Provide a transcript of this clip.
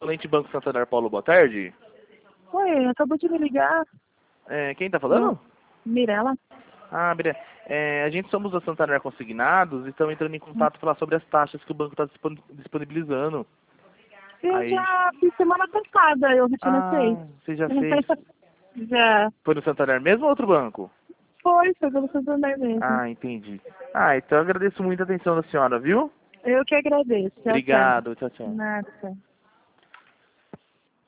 Excelente Banco Santander, Paulo, boa tarde. Oi, acabou de me ligar. Quem tá falando? Mirela. Ah, Bira. A gente somos da Santander Consignados e estamos entrando em contato para falar sobre as taxas que o banco está disponibilizando. Eu Aí... já fiz semana passada, eu refinancei. Você já fez? Já. Foi no Santander mesmo ou outro banco? Foi pelo Santander mesmo. Entendi. Então eu agradeço muito a atenção da senhora, viu? Eu que agradeço. Tchau, tchau. Obrigado, tchau, tchau. Nada.